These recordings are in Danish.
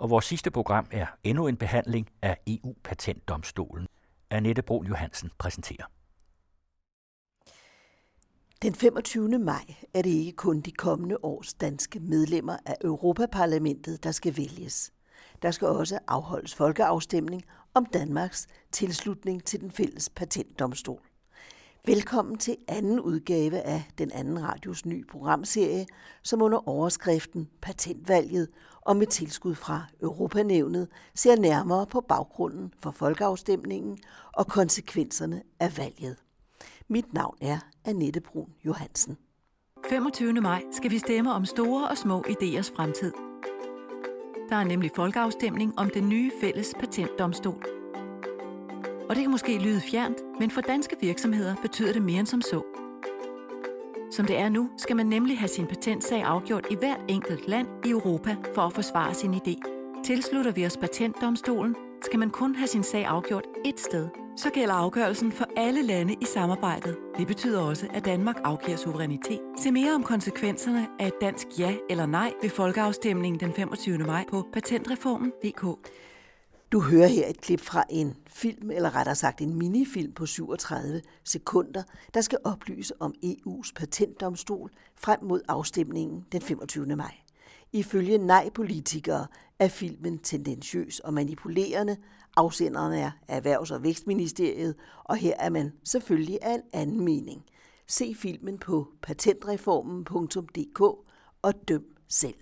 Og vores sidste program er endnu en behandling af EU-patentdomstolen. Annette Brun Johansen præsenterer. Den 25. maj er det ikke kun de kommende års danske medlemmer af Europaparlamentet, der skal vælges. Der skal også afholdes folkeafstemning om Danmarks tilslutning til den fælles patentdomstol. Velkommen til anden udgave af Den Anden Radios nye programserie, som under overskriften Patentvalget og med tilskud fra Europanævnet ser nærmere på baggrunden for folkeafstemningen og konsekvenserne af valget. Mit navn er Annette Brun Johansen. 25. maj skal vi stemme om store og små idéers fremtid. Der er nemlig folkeafstemning om den nye fælles patentdomstol. Og det kan måske lyde fjernt, men for danske virksomheder betyder det mere end som så. Som det er nu, skal man nemlig have sin patentsag afgjort i hvert enkelt land i Europa for at forsvare sin idé. Tilslutter vi os patentdomstolen, skal man kun have sin sag afgjort ét sted. Så gælder afgørelsen for alle lande i samarbejdet. Det betyder også, at Danmark afgiver suverænitet. Se mere om konsekvenserne af et dansk ja eller nej ved folkeafstemningen den 25. maj på patentreformen.dk. Du hører her et klip fra en film, eller rettere sagt en minifilm på 37 sekunder, der skal oplyse om EU's patentdomstol frem mod afstemningen den 25. maj. Ifølge nej-politikere er filmen tendentiøs og manipulerende. Afsenderen er Erhvervs- og Vækstministeriet, og her er man selvfølgelig af en anden mening. Se filmen på patentreformen.dk og døm selv.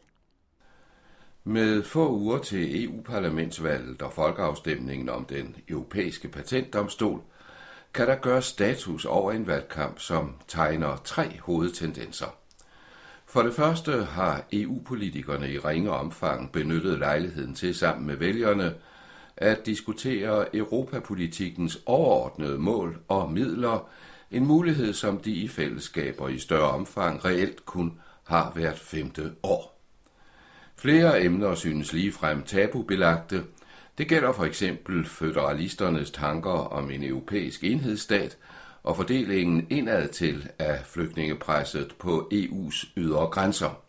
Med få uger til EU-parlamentsvalget og folkeafstemningen om den europæiske patentdomstol, kan der gøres status over en valgkamp, som tegner 3 hovedtendenser. For det første har EU-politikerne i ringe omfang benyttet lejligheden til sammen med vælgerne at diskutere europapolitikkens overordnede mål og midler, en mulighed, som de i fællesskaber i større omfang reelt kun har hvert 5. år. Flere emner synes ligefrem tabubelagte. Det gælder for eksempel føderalisternes tanker om en europæisk enhedsstat og fordelingen indadtil af flygtningepresset på EU's ydre grænser.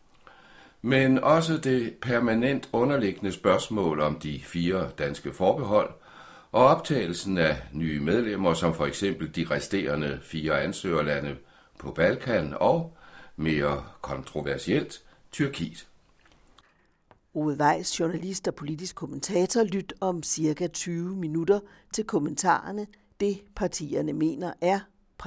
Men også det permanent underliggende spørgsmål om de 4 danske forbehold og optagelsen af nye medlemmer, som for eksempel de resterende 4 ansøgerlande på Balkan og, mere kontroversielt, Tyrkiet. Ove Weiss, journalist og politisk kommentator, lyt om cirka 20 minutter til kommentarerne. Det partierne mener er ...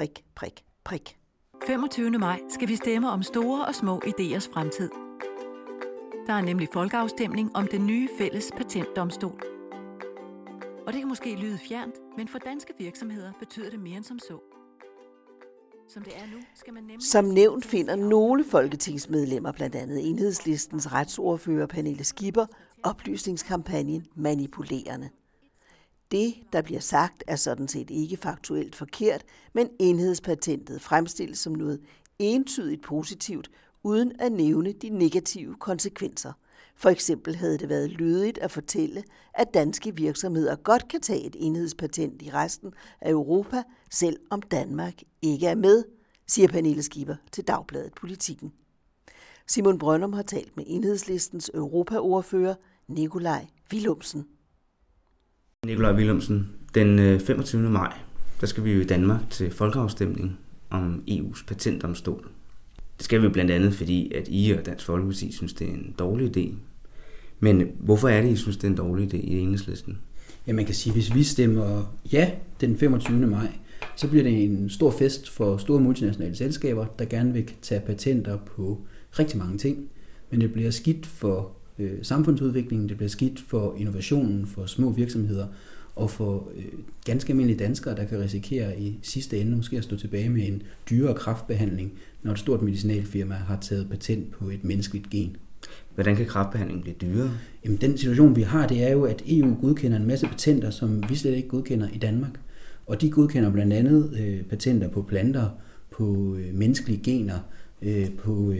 25. maj skal vi stemme om store og små idéers fremtid. Der er nemlig folkeafstemning om den nye fælles patentdomstol. Og det kan måske lyde fjernt, men for danske virksomheder betyder det mere end som så. Som det er nu, skal man nemlig... Som nævnt finder nogle folketingsmedlemmer, blandt andet Enhedslistens retsordfører Pernille Skipper, oplysningskampagnen manipulerende. Det, der bliver sagt, er sådan set ikke faktuelt forkert, men enhedspatentet fremstilles som noget entydigt positivt, uden at nævne de negative konsekvenser. For eksempel havde det været lødigt at fortælle, at danske virksomheder godt kan tage et enhedspatent i resten af Europa, selv om Danmark ikke er med, siger Pernille Skipper til Dagbladet Politikken. Simon Brøndum har talt med Enhedslistens europaordfører Nikolaj Villumsen. Nikolaj Villumsen, den 25. maj, der skal vi jo i Danmark til folkeafstemning om EU's patentdomstol. Det skal vi jo blandt andet, fordi at I og Dansk Folkeparti synes, det er en dårlig idé. Men hvorfor er det, I synes, det er en dårlig idé i Enhedslisten? Ja, man kan sige, at hvis vi stemmer ja den 25. maj, så bliver det en stor fest for store multinationale selskaber, der gerne vil tage patenter på rigtig mange ting. Men det bliver skidt for samfundsudviklingen, det bliver skidt for innovationen, for små virksomheder og for ganske almindelige danskere, der kan risikere i sidste ende måske at stå tilbage med en dyrere kræftbehandling, når et stort medicinalfirma har taget patent på et menneskeligt gen. Hvordan kan kræftbehandling blive dyrere? Jamen, den situation, vi har, det er jo, at EU godkender en masse patenter, som vi slet ikke godkender i Danmark. Og de godkender blandt andet patenter på planter, på menneskelige gener, på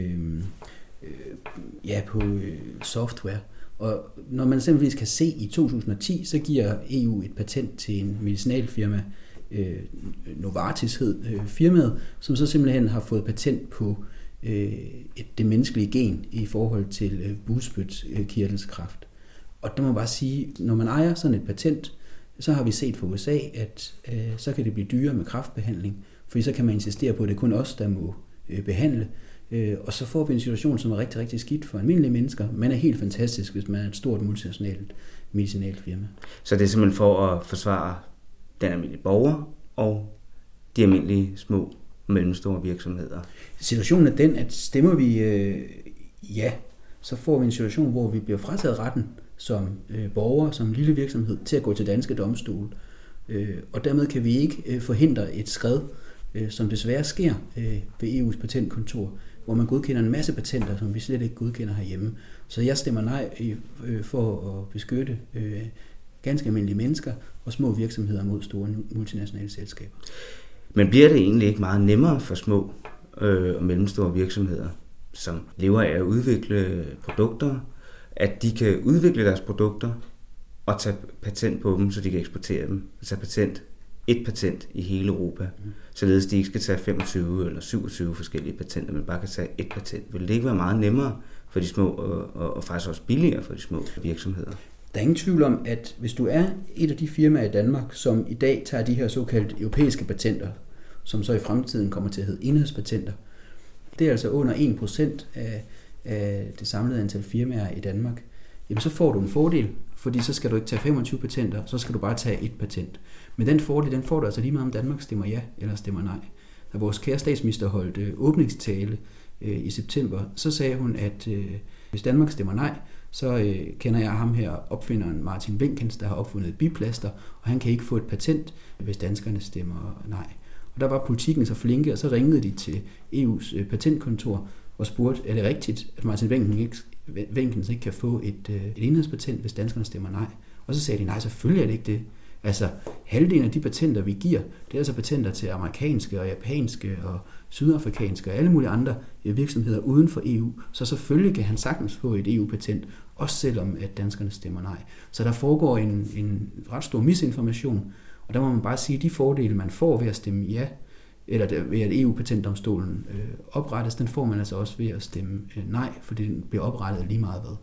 software. Og når man simpelthen kan se i 2010, så giver EU et patent til en medicinalfirma, Novartis hed firmaet, som så simpelthen har fået patent på det menneskelige gen i forhold til bugspytkirtelskræft. Og der må man bare sige, når man ejer sådan et patent, så har vi set fra USA, at så kan det blive dyrere med kræftbehandling, fordi så kan man insistere på, at det er kun os, der må behandle. Og så får vi en situation, som er rigtig, rigtig skidt for almindelige mennesker, men er helt fantastisk, hvis man er et stort multinationalt medicinalt firma. Så det er simpelthen for at forsvare den almindelige borger og de almindelige små og mellemstore virksomheder? Situationen er den, at stemmer vi ja, så får vi en situation, hvor vi bliver frataget retten som borger, som lille virksomhed, til at gå til danske domstole. Og dermed kan vi ikke forhindre et skred, som desværre sker ved EU's patentkontor, hvor man godkender en masse patenter, som vi slet ikke godkender herhjemme. Så jeg stemmer nej for at beskytte ganske almindelige mennesker og små virksomheder mod store multinationale selskaber. Men bliver det egentlig ikke meget nemmere for små og mellemstore virksomheder, som lever af at udvikle produkter, at de kan udvikle deres produkter og tage patent på dem, så de kan eksportere dem, og tage et patent i hele Europa, således de ikke skal tage 25 eller 27 forskellige patenter, men bare kan tage et patent? Vil det ikke være meget nemmere for de små og faktisk også billigere for de små virksomheder? Der er ingen tvivl om, at hvis du er et af de firmaer i Danmark, som i dag tager de her såkaldte europæiske patenter, som så i fremtiden kommer til at hedde enhedspatenter, det er altså under 1% af det samlede antal firmaer i Danmark, jamen så får du en fordel, fordi så skal du ikke tage 25 patenter, så skal du bare tage et patent. Men den fordel, den får du altså lige meget, om Danmark stemmer ja eller stemmer nej. Da vores kære statsminister holdt åbningstale i september, så sagde hun, at hvis Danmark stemmer nej, så kender jeg ham her, opfinderen Martin Winkens, der har opfundet biplaster, og han kan ikke få et patent, hvis danskerne stemmer nej. Og der var politikken så flinke, og så ringede de til EU's patentkontor og spurgte, er det rigtigt, at Martin Winkens ikke kan få et enhedspatent, hvis danskerne stemmer nej? Og så sagde de, nej, selvfølgelig er det ikke det. Altså, halvdelen af de patenter, vi giver, det er altså patenter til amerikanske og japanske og sydafrikanske og alle mulige andre virksomheder uden for EU. Så selvfølgelig kan han sagtens få et EU-patent, også selvom at danskerne stemmer nej. Så der foregår en ret stor misinformation, og der må man bare sige, at de fordele, man får ved at stemme ja, eller ved at EU-patentdomstolen oprettes, den får man altså også ved at stemme nej, fordi den bliver oprettet lige meget hvad.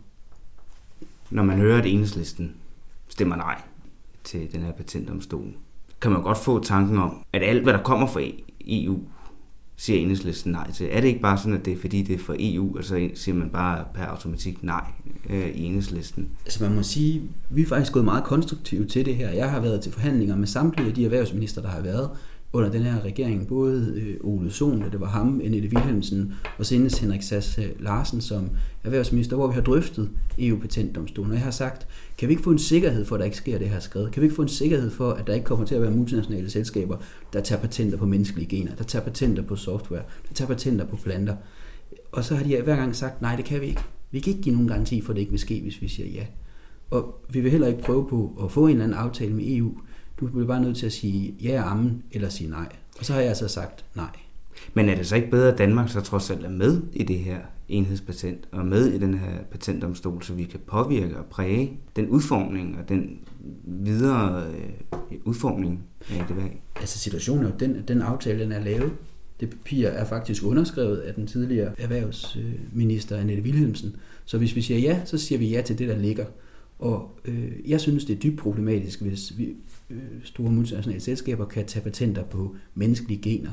Når man hører, at Enhedslisten stemmer nej til den her patentdomstol, kan man godt få tanken om, at alt, hvad der kommer fra EU, siger Enhedslisten nej til. Er det ikke bare sådan, at det er fordi, det er fra EU, og så siger man bare per automatik nej i Enhedslisten? Altså man må sige, vi er faktisk gået meget konstruktivt til det her. Jeg har været til forhandlinger med samtlige af de erhvervsminister, der har været under den her regering. Både Ole Sohn, det var ham, Annette Wilhelmsen, og senest Henrik Sass Larsen som erhvervsminister, hvor vi har drøftet EU-patentdomstolen. Og jeg har sagt, kan vi ikke få en sikkerhed for, at der ikke sker det her skred? Kan vi ikke få en sikkerhed for, at der ikke kommer til at være multinationale selskaber, der tager patenter på menneskelige gener, der tager patenter på software, der tager patenter på planter? Og så har de hver gang sagt, nej, det kan vi ikke. Vi kan ikke give nogen garanti for, at det ikke vil ske, hvis vi siger ja. Og vi vil heller ikke prøve på at få en eller anden aftale med EU. Du bliver bare nødt til at sige ja og amen, eller sige nej. Og så har jeg altså sagt nej. Men er det så ikke bedre, at Danmark så trods alt er med i det her enhedspatent, og med i den her patentdomstol, så vi kan påvirke og præge den udformning og den videre udformning af det her? Altså situationen er jo den aftale, den er lavet. Det papir er faktisk underskrevet af den tidligere erhvervsminister Annette Wilhelmsen. Så hvis vi siger ja, så siger vi ja til det, der ligger. Og jeg synes, det er dybt problematisk, hvis store multinationale selskaber kan tage patenter på menneskelige gener.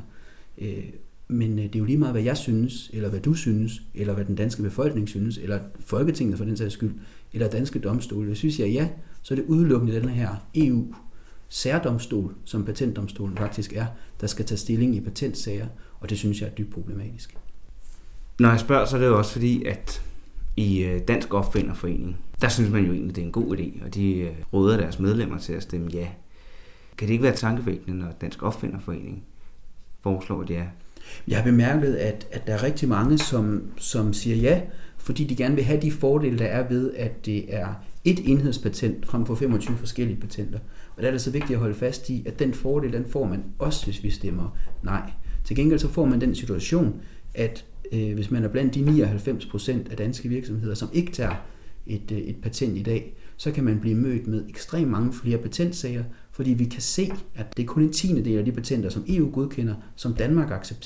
Men det er jo lige meget, hvad jeg synes, eller hvad du synes, eller hvad den danske befolkning synes, eller Folketinget for den sags skyld, eller danske domstole. Hvis vi siger ja, så er det udelukkende den her EU-særdomstol, som patentdomstolen faktisk er, der skal tage stilling i patentsager, og det synes jeg er dybt problematisk. Når jeg spørger, så er det jo også fordi, at i Dansk Opfinderforening, der synes man jo egentlig, det er en god idé, og de råder deres medlemmer til at stemme ja. Kan det ikke være tankevækkende, når Dansk Opfinderforening foreslår et ja? Jeg har bemærket, at der er rigtig mange, som siger ja, fordi de gerne vil have de fordele, der er ved, at det er et enhedspatent frem for 25 forskellige patenter. Og der er det så vigtigt at holde fast i, at den fordel, den får man også, hvis vi stemmer nej. Til gengæld så får man den situation, at hvis man er blandt de 99% af danske virksomheder, som ikke tager et patent i dag, så kan man blive mødt med ekstremt mange flere patentsager, fordi vi kan se, at det er kun en 10. del af de patenter, som EU godkender, som Danmark accepterer.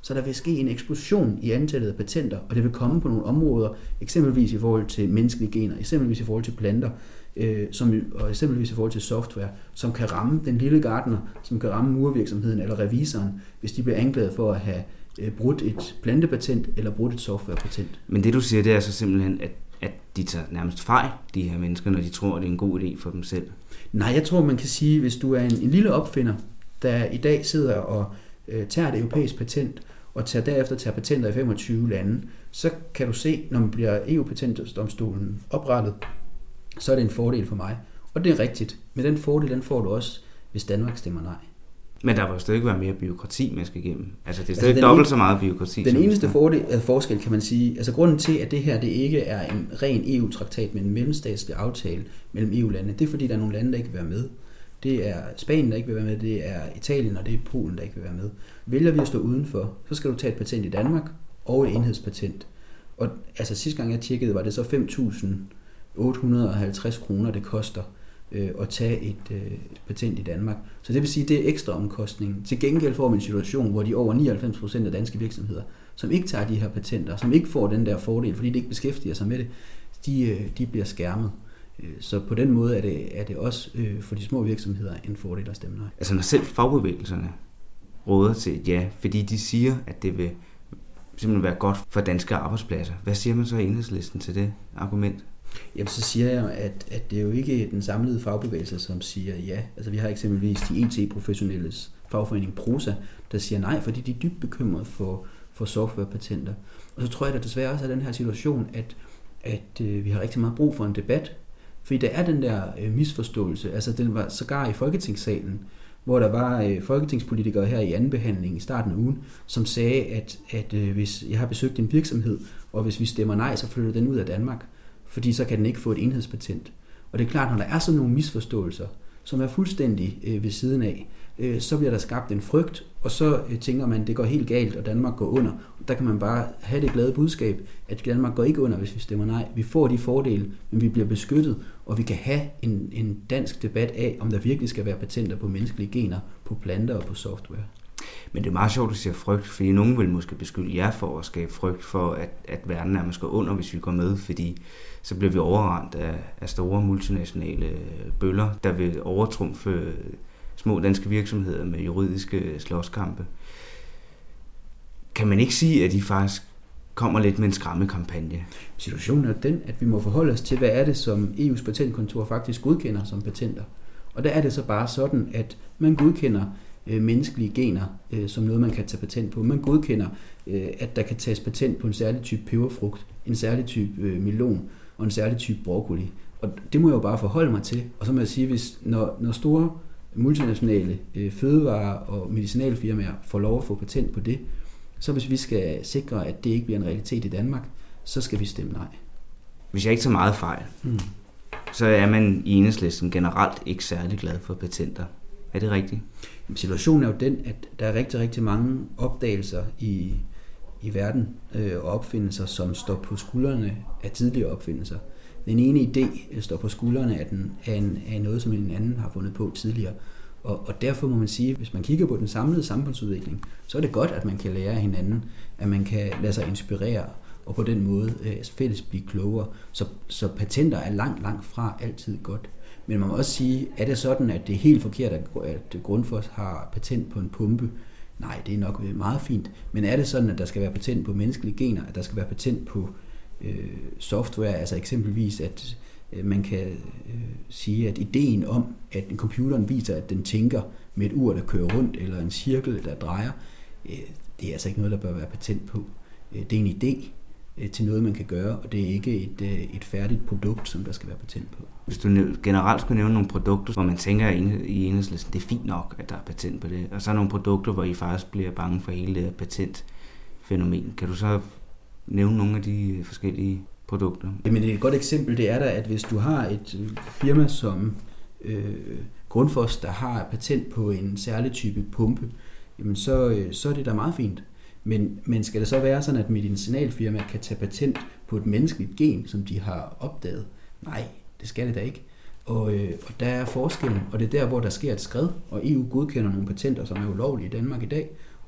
Så der vil ske en eksplosion i antallet af patenter, og det vil komme på nogle områder, eksempelvis i forhold til menneskelige gener, eksempelvis i forhold til planter, og eksempelvis i forhold til software, som kan ramme den lille gartner, som kan ramme murvirksomheden eller revisoren, hvis de bliver anklaget for at have brudt et plantepatent eller brudt et softwarepatent. Men det du siger, det er så simpelthen, at de tager nærmest fejl, de her mennesker, når de tror, at det er en god idé for dem selv. Nej, jeg tror, man kan sige, hvis du er en lille opfinder, der i dag sidder og tager et europæisk patent, og derefter tager patenter i 25 lande, så kan du se, når man bliver EU-patentdomstolen oprettet, så er det en fordel for mig. Og det er rigtigt. Men den fordel, den får du også, hvis Danmark stemmer nej. Men der vil jo stadig ikke være mere byråkrati, man skal igennem. Altså det er stadig dobbelt så meget byråkrati. Den eneste forskel, kan man sige, altså grunden til, at det her det ikke er en ren EU-traktat, men en mellemstatslig aftale mellem EU-landene, det er fordi, der er nogle lande, der ikke vil være med. Det er Spanien, der ikke vil være med, det er Italien, og det er Polen, der ikke vil være med. Vælger vi at stå udenfor, så skal du tage et patent i Danmark og et enhedspatent. Og altså sidste gang jeg tjekkede, var det så 5.850 kroner, det koster at tage et patent i Danmark. Så det vil sige, det er ekstra omkostning. Til gengæld får man en situation, hvor de over 99% af danske virksomheder, som ikke tager de her patenter, som ikke får den der fordel, fordi de ikke beskæftiger sig med det, de bliver skærmet. Så på den måde er det også for de små virksomheder en fordel at stemme nej. Altså når selv fagbevægelserne råder til et ja, fordi de siger, at det vil simpelthen være godt for danske arbejdspladser. Hvad siger man så i Enhedslisten til det argument? Jamen så siger jeg, at det er jo ikke den samlede fagbevægelse, som siger ja. Altså vi har eksempelvis de IT-professionelles fagforening Prosa, der siger nej, fordi de er dybt bekymrede for softwarepatenter. Og så tror jeg, at der desværre også er den her situation, at vi har rigtig meget brug for en debat, fordi der er den der misforståelse. Altså den var sågar i Folketingssalen, hvor der var folketingspolitikere her i anden behandling i starten af ugen, som sagde, at hvis jeg har besøgt en virksomhed, og hvis vi stemmer nej, så flytter den ud af Danmark, fordi så kan den ikke få et enhedspatent. Og det er klart, når der er sådan nogle misforståelser, som er fuldstændig ved siden af, så bliver der skabt en frygt, og så tænker man, at det går helt galt, og Danmark går under. Der kan man bare have det glade budskab, at Danmark går ikke under, hvis vi stemmer nej. Vi får de fordele, men vi bliver beskyttet, og vi kan have en dansk debat af, om der virkelig skal være patenter på menneskelige gener, på planter og på software. Men det er meget sjovt, at du siger frygt, fordi nogen vil måske beskylde jer for at skabe frygt for, at verden nærmest går under, hvis vi går med, fordi så bliver vi overrendt af store multinationale bøller, der vil overtrumfe små danske virksomheder med juridiske slåskampe. Kan man ikke sige, at de faktisk kommer lidt med en skræmmekampagne? Situationen er den, at vi må forholde os til, hvad er det, som EU's patentkontor faktisk godkender som patenter. Og der er det så bare sådan, at man godkender menneskelige gener som noget, man kan tage patent på. Man godkender, at der kan tages patent på en særlig type peberfrugt, en særlig type melon og en særlig type broccoli. Og det må jeg jo bare forholde mig til. Og så må jeg sige, hvis når store multinationale fødevare- og medicinalfirmaer får lov at få patent på det, så hvis vi skal sikre, at det ikke bliver en realitet i Danmark, så skal vi stemme nej. Hvis jeg ikke tager meget fejl, så er man i Enhedslisten generelt ikke særlig glad for patenter. Er det rigtigt? Situationen er jo den, at der er rigtig, rigtig mange opdagelser i verden og opfindelser, som står på skuldrene af tidligere opfindelser. Den ene idé står på skuldrene af noget, som en anden har fundet på tidligere. Og derfor må man sige, hvis man kigger på den samlede samfundsudvikling, så er det godt, at man kan lære af hinanden, at man kan lade sig inspirere, og på den måde fælles blive klogere. Så patenter er langt fra altid godt. Men man må også sige, er det sådan, at det er helt forkert, at Grundfos har patent på en pumpe? Nej, det er nok meget fint. Men er det sådan, at der skal være patent på menneskelige gener, at der skal være patent på software, altså eksempelvis, at man kan sige, at ideen om, at computeren viser, at den tænker med et ur, der kører rundt, eller en cirkel, der drejer, det er altså ikke noget, der bør være patent på. Det er en idé til noget, man kan gøre, og det er ikke et færdigt produkt, som der skal være patent på. Hvis du generelt skulle nævne nogle produkter, hvor man tænker i Enhedslisten, det er fint nok, at der er patent på det, og så er nogle produkter, hvor I faktisk bliver bange for hele det patentfænomen. Kan du så nævne nogle af de forskellige produkter? Jamen et godt eksempel, det er da, at hvis du har et firma som Grundfos, der har patent på en særlig type pumpe, jamen så er det da meget fint. Men skal det så være sådan, at medicinalfirma kan tage patent på et menneskeligt gen, som de har opdaget? Nej, det skal det da ikke. Og der er forskellen, og det er der, hvor der sker et skred, og EU godkender nogle patenter, som er ulovlige i Danmark i dag,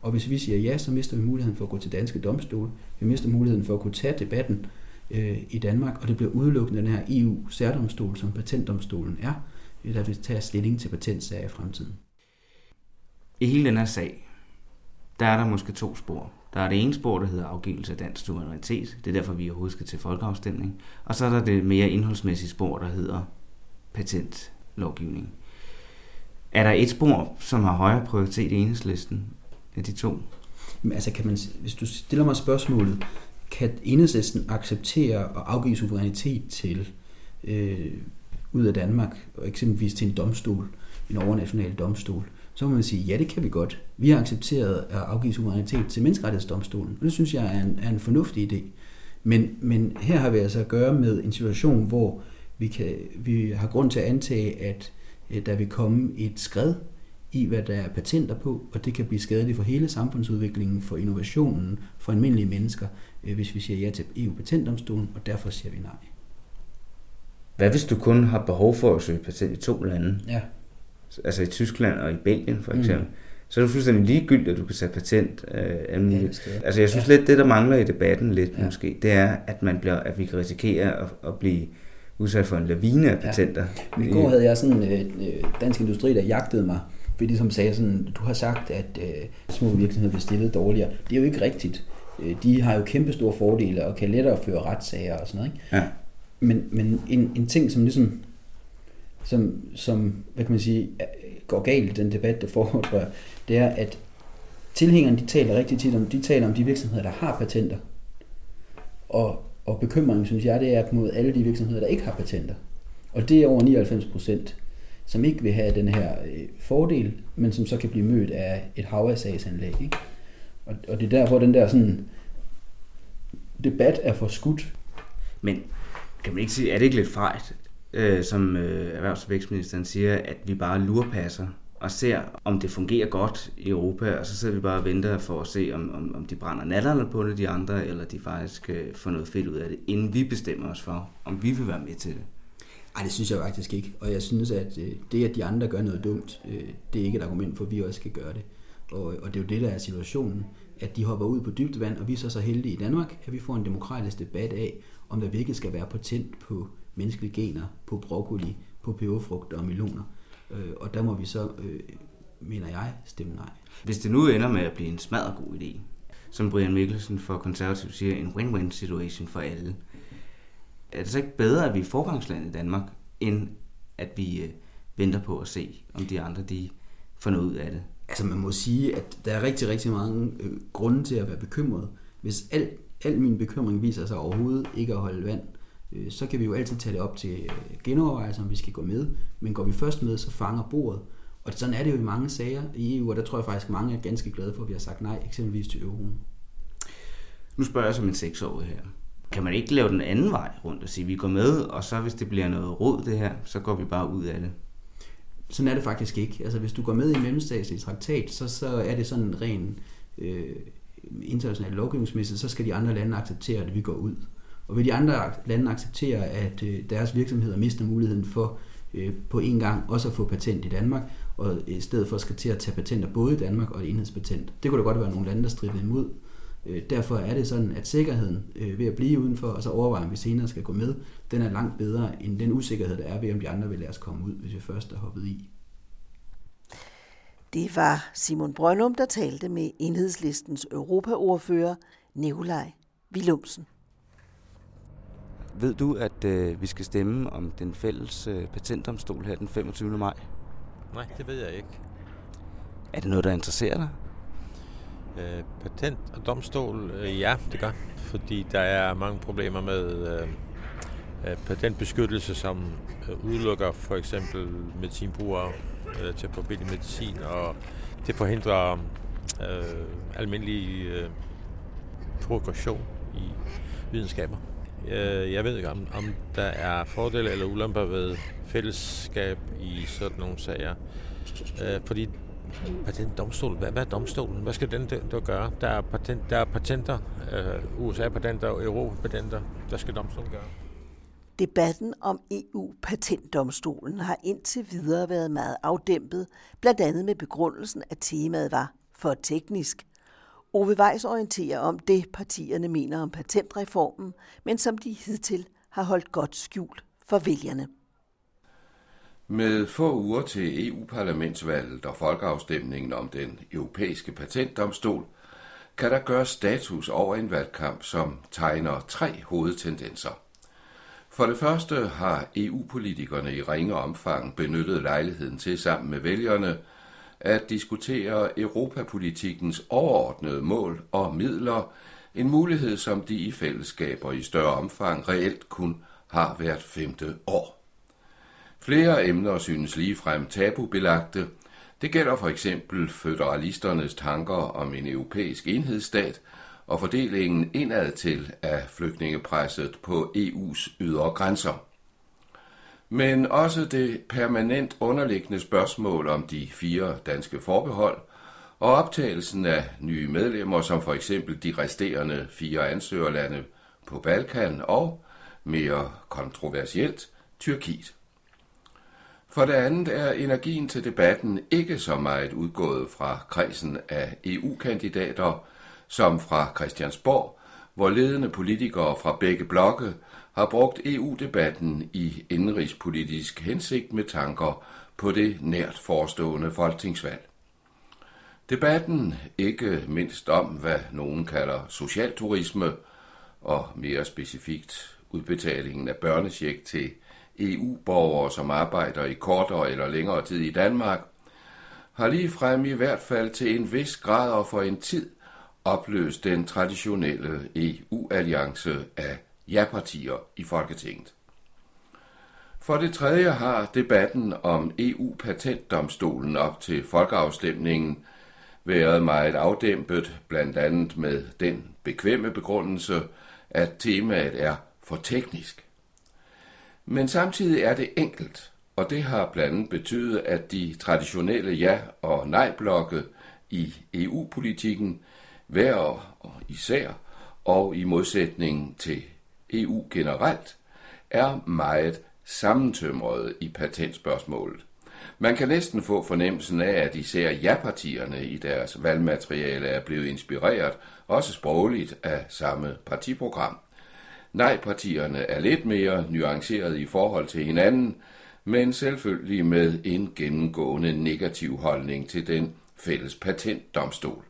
Og hvis vi siger ja, så mister vi muligheden for at gå til danske domstole. Vi mister muligheden for at kunne tage debatten i Danmark, og det bliver udelukkende den her EU-særdomstol, som patentdomstolen er, der vil tage stilling til patentsager i fremtiden. I hele den her sag, der er der måske 2 spor. Der er det ene spor, der hedder afgivelse af dansk suverænitet. Det er derfor, vi overhovedet skal til folkeafstemning. Og så er der det mere indholdsmæssige spor, der hedder patentlovgivning. Er der et spor, som har højere prioritet i Enhedslisten af de 2? Men altså, hvis du stiller mig spørgsmålet, kan Enhedslisten acceptere at afgive suverænitet til ud af Danmark, og eksempelvis til en domstol, en overnational domstol, så må man sige, ja, det kan vi godt. Vi har accepteret at afgive suverænitet til menneskerettighedsdomstolen, og det synes jeg er en fornuftig idé. Men her har vi altså at gøre med en situation, hvor vi har grund til at antage, at der vil komme et skred i, hvad der er patenter på, og det kan blive skadeligt for hele samfundsudviklingen, for innovationen, for almindelige mennesker, hvis vi siger ja til EU-patentdomstolen, og derfor siger vi nej. Hvad hvis du kun har behov for at søge patent i 2 lande? Ja. Altså i Tyskland og i Belgien for eksempel. Så er det fuldstændig ligegyldigt, at du kan tage patent altså jeg synes lidt, det der mangler i debatten lidt måske, det er, at vi kan risikere at blive udsat for en lavine af patenter. I går havde jeg sådan Dansk Industri, der jagtede mig, fordi de som sagde sådan, du har sagt, at små virksomheder bliver stillet dårligere. Det er jo ikke rigtigt. De har jo kæmpe store fordele og kan lettere føre retssager og sådan noget, ikke? Ja. Men en ting, som ligesom som hvad kan man sige, går galt i den debat, der foregår, tror jeg, det er, at tilhængerne, de taler rigtig tit om, de virksomheder, der har patenter. Og bekymringen, synes jeg, det er mod alle de virksomheder, der ikke har patenter. Og det er over 99%, som ikke vil have den her fordel, men som så kan blive mødt af et hav af sagsanlæg. Ikke? Og det er derfor, den der sådan debat er for skudt. Men kan man ikke sige, er det ikke lidt fejt, som erhvervs- og vækstministeren siger, at vi bare lurepasser og ser, om det fungerer godt i Europa, og så sidder vi bare og venter for at se, om de brænder natterne på det, de andre, eller de faktisk får noget fedt ud af det, inden vi bestemmer os for, om vi vil være med til det. Ej, det synes jeg faktisk ikke. Og jeg synes, at det, at de andre gør noget dumt, det er ikke et argument for, at vi også skal gøre det. Og det er jo det, der er situationen, at de hopper ud på dybt vand, og vi er så heldige i Danmark, at vi får en demokratisk debat af, om der virkelig skal være patent på menneskelige gener, på broccoli, på peberfrugter og meloner. Og der må vi så, mener jeg, stemme nej. Hvis det nu ender med at blive en smadregod idé, som Brian Mikkelsen fra Konservativ siger, en win-win situation for alle, er det så ikke bedre, at vi er forgangsland i Danmark, end at vi venter på at se, om de andre de får noget ud af det? Altså man må sige, at der er rigtig, rigtig mange grunde til at være bekymret. Hvis al min bekymring viser sig overhovedet ikke at holde vand, så kan vi jo altid tage det op til genovervejelse, om vi skal gå med. Men går vi først med, så fanger bordet. Og sådan er det jo i mange sager i EU, og der tror jeg faktisk, mange er ganske glade for, at vi har sagt nej, eksempelvis til euroen. Nu spørger jeg som en 6-årig her. Kan man ikke lave den anden vej rundt og sige, at vi går med, og så hvis det bliver noget rod det her, så går vi bare ud af det? Sådan er det faktisk ikke. Altså hvis du går med i en mellemstatslig traktat, så er det sådan en ren international lovgivningsmæssigt, så skal de andre lande acceptere, at vi går ud. Og vil de andre lande acceptere, at deres virksomheder mister muligheden for på en gang også at få patent i Danmark, og i stedet for skal til at tage patenter både i Danmark og et enhedspatent. Det kunne da godt være nogle lande, der strider imod. Derfor er det sådan, at sikkerheden ved at blive udenfor, og så overveje, om vi senere skal gå med, den er langt bedre end den usikkerhed, der er ved, om de andre vil lade os komme ud, hvis vi først er hoppet i. Det var Simon Brøndum, der talte med Enhedslistens europaordfører Nikolaj Villumsen. Ved du, at vi skal stemme om den fælles patentdomstol her den 25. maj? Nej, det ved jeg ikke. Er det noget, der interesserer dig? Patent og domstol, ja, det gør. Fordi der er mange problemer med patentbeskyttelse, som udelukker for eksempel medicinbrugere til at få billig medicin, og det forhindrer almindelig progression i videnskaber. Jeg ved ikke, om der er fordele eller ulemper ved fællesskab i sådan nogle sager. Fordi patentdomstolen, hvad er domstolen? Hvad skal den der gøre? Der er patenter, USA-patenter og Europa-patenter. Der skal domstolen gøre. Debatten om EU-patentdomstolen har indtil videre været meget afdæmpet, blandt andet med begrundelsen, at temaet var for teknisk. Ove Weiss orienterer om det, partierne mener om patentreformen, men som de hidtil har holdt godt skjult for vælgerne. Med få uger til EU-parlamentsvalget og folkeafstemningen om den europæiske patentdomstol, kan der gøres status over en valgkamp, som tegner 3 hovedtendenser. For det første har EU-politikerne i ringe omfang benyttet lejligheden til sammen med vælgerne at diskutere europapolitikkens overordnede mål og midler, en mulighed, som de i fællesskaber i større omfang reelt kun har hvert 5. år. Flere emner synes ligefrem tabubelagte. Det gælder for eksempel føderalisternes tanker om en europæisk enhedsstat og fordelingen indadtil af flygtningepresset på EU's ydre grænser. Men også det permanent underliggende spørgsmål om de 4 danske forbehold og optagelsen af nye medlemmer, som for eksempel de resterende 4 ansøgerlande på Balkan og, mere kontroversielt, Tyrkiet. For det andet er energien til debatten ikke så meget udgået fra kredsen af EU-kandidater som fra Christiansborg, hvor ledende politikere fra begge blokke har brugt EU-debatten i indenrigspolitisk hensigt med tanker på det nært forestående folketingsvalg. Debatten, ikke mindst om, hvad nogen kalder socialturisme, og mere specifikt udbetalingen af børnecheck til EU-borgere, som arbejder i kortere eller længere tid i Danmark, har ligefrem i hvert fald til en vis grad og for en tid opløst den traditionelle EU-alliance af ja-partier i Folketinget. For det tredje har debatten om EU-patentdomstolen op til folkeafstemningen været meget afdæmpet, blandt andet med den bekvemme begrundelse, at temaet er for teknisk. Men samtidig er det enkelt, og det har blandt andet betydet, at de traditionelle ja- og nej-blokke i EU-politikken hver og især og i modsætning til EU generelt er meget sammentømrede i patentspørgsmålet. Man kan næsten få fornemmelsen af, at især ja-partierne i deres valgmateriale er blevet inspireret, også sprogligt, af samme partiprogram. Nej-partierne er lidt mere nuanceret i forhold til hinanden, men selvfølgelig med en gennemgående negativ holdning til den fælles patentdomstol.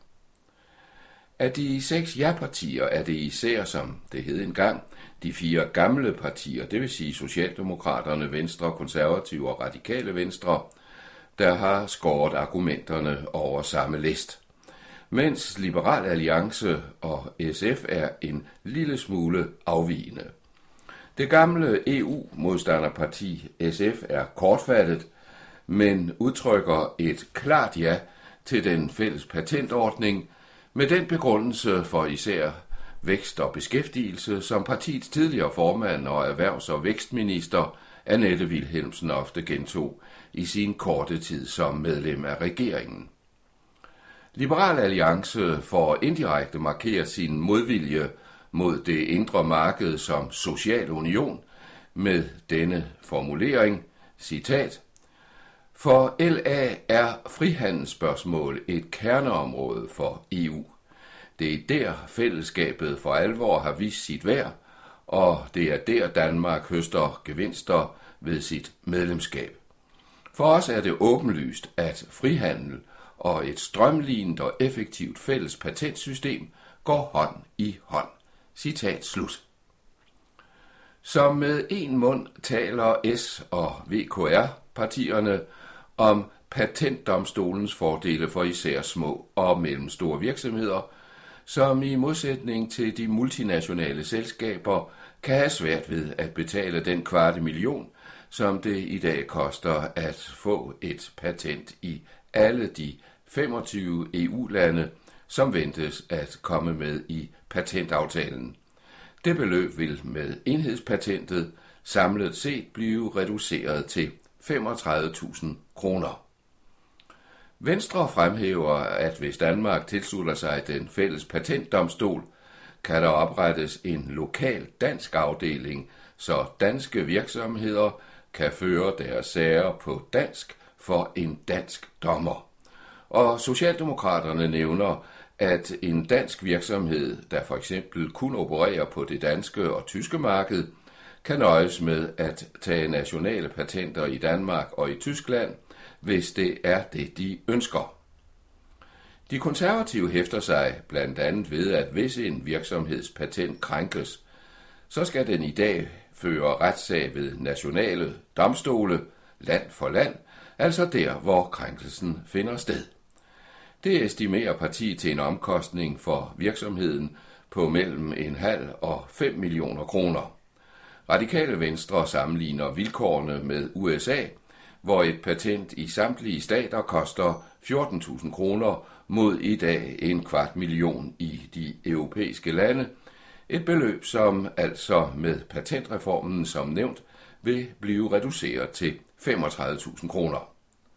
Af de 6 ja-partier er det især, som det hed engang, de 4 gamle partier, det vil sige Socialdemokraterne, Venstre, Konservative og Radikale Venstre, der har skåret argumenterne over samme list. Mens Liberal Alliance og SF er en lille smule afvigende. Det gamle EU-modstanderparti SF er kortfattet, men udtrykker et klart ja til den fælles patentordning, med den begrundelse for især vækst og beskæftigelse, som partiets tidligere formand og erhvervs- og vækstminister Annette Wilhelmsen ofte gentog i sin korte tid som medlem af regeringen. Liberal Alliance får indirekte markeret sin modvilje mod det indre marked som social union med denne formulering, citat: For LA er frihandelsspørgsmål et kerneområde for EU. Det er der fællesskabet for alvor har vist sit værd, og det er der Danmark høster gevinster ved sit medlemskab. For os er det åbenlyst, at frihandel og et strømlignet og effektivt fælles patentsystem går hånd i hånd. Citat slut. Som med en mund taler S- og VKR-partierne om patentdomstolens fordele for især små og mellemstore virksomheder, som i modsætning til de multinationale selskaber kan have svært ved at betale den 250.000, som det i dag koster at få et patent i alle de 25 EU-lande, som ventes at komme med i patentaftalen. Det beløb vil med enhedspatentet samlet set blive reduceret til 35.000 kroner. Venstre fremhæver, at hvis Danmark tilslutter sig den fælles patentdomstol, kan der oprettes en lokal dansk afdeling, så danske virksomheder kan føre deres sager på dansk for en dansk dommer. Og Socialdemokraterne nævner, at en dansk virksomhed, der for eksempel kun opererer på det danske og tyske marked, kan nøjes med at tage nationale patenter i Danmark og i Tyskland, hvis det er det, de ønsker. De konservative hæfter sig blandt andet ved, at hvis en virksomheds patent krænkes, så skal den i dag føre retssag ved nationale domstole, land for land, altså der, hvor krænkelsen finder sted. Det estimerer partiet til en omkostning for virksomheden på mellem 1,5 og 5 millioner kroner. Radikale Venstre sammenligner vilkårene med USA, hvor et patent i samtlige stater koster 14.000 kroner mod i dag 250.000 i de europæiske lande. Et beløb, som altså med patentreformen som nævnt vil blive reduceret til 35.000 kroner.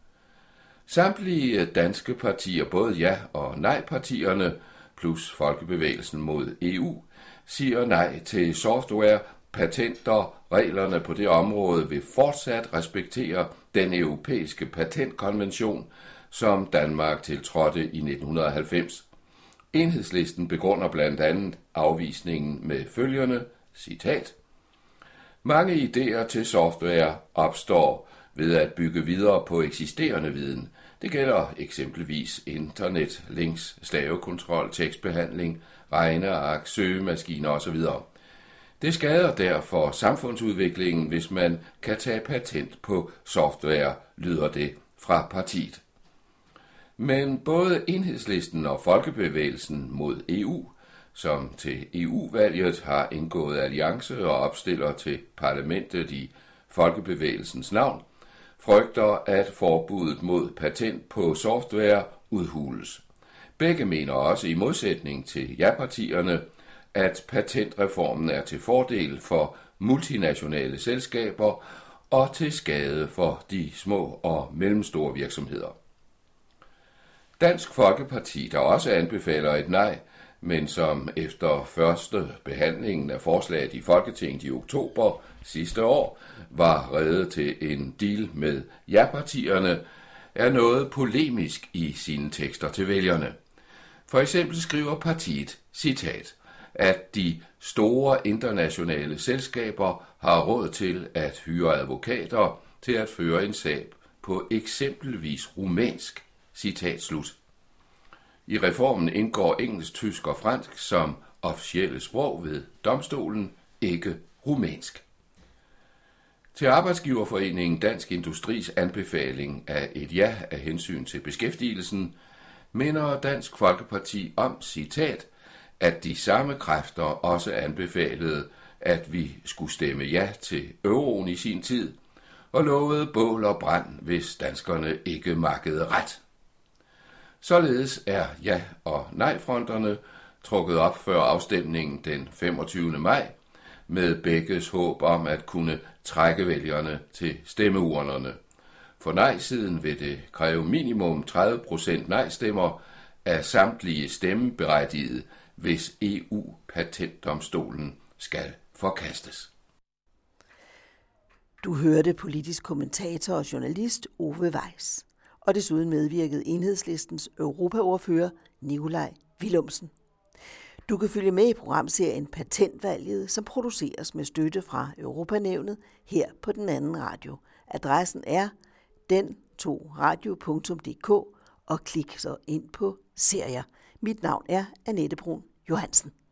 Samtlige danske partier, både ja- og nej-partierne, plus Folkebevægelsen mod EU, siger nej til software, patenter. Reglerne på det område vil fortsat respektere den europæiske patentkonvention, som Danmark tiltrådte i 1990. Enhedslisten begrunder blandt andet afvisningen med følgende, citat: mange idéer til software opstår ved at bygge videre på eksisterende viden. Det gælder eksempelvis internet, links, stavekontrol, tekstbehandling, regneark, søgemaskiner osv. Det skader derfor samfundsudviklingen, hvis man kan tage patent på software, lyder det fra partiet. Men både Enhedslisten og Folkebevægelsen mod EU, som til EU-valget har indgået alliance og opstiller til parlamentet i Folkebevægelsens navn, frygter, at forbuddet mod patent på software udhules. Begge mener også i modsætning til ja-partierne, at patentreformen er til fordel for multinationale selskaber og til skade for de små og mellemstore virksomheder. Dansk Folkeparti, der også anbefaler et nej, men som efter første behandlingen af forslaget i Folketinget i oktober sidste år var rede til en deal med ja-partierne, er noget polemisk i sine tekster til vælgerne. For eksempel skriver partiet, citat, at de store internationale selskaber har råd til at hyre advokater til at føre en sag på eksempelvis rumænsk, citat slut. I reformen indgår engelsk, tysk og fransk som officielle sprog ved domstolen, ikke rumænsk. Til Arbejdsgiverforeningen Dansk Industris anbefaling af et ja af hensyn til beskæftigelsen, minder Dansk Folkeparti om, citat, at de samme kræfter også anbefalede, at vi skulle stemme ja til euroen i sin tid, og lovede bål og brand, hvis danskerne ikke makkede ret. Således er ja- og nej-fronterne trukket op før afstemningen den 25. maj, med begges håb om at kunne trække vælgerne til stemmeurnerne. For nej-siden vil det kræve minimum 30% nej-stemmer af samtlige stemmeberettigede, hvis EU-patentdomstolen skal forkastes. Du hørte politisk kommentator og journalist Ove Weiss, og desuden medvirkede Enhedslistens europaordfører Nikolaj Villumsen. Du kan følge med i programserien Patentvalget, som produceres med støtte fra Europanævnet her på Den Anden Radio. Adressen er den2radio.dk og klik så ind på serier. Mit navn er Annette Brun Johansen.